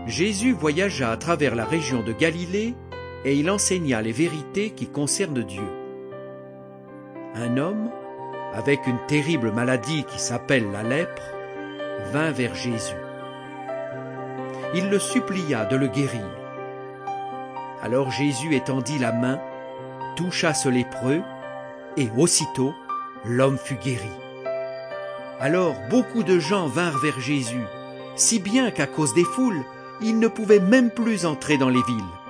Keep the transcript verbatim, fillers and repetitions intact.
Jésus voyagea à travers la région de Galilée et il enseigna les vérités qui concernent Dieu. Un homme, avec une terrible maladie qui s'appelle la lèpre, vint vers Jésus. Il le supplia de le guérir. Alors Jésus étendit la main, toucha ce lépreux, et aussitôt l'homme fut guéri. Alors beaucoup de gens vinrent vers Jésus, si bien qu'à cause des foules, il ne pouvait même plus entrer dans les villes.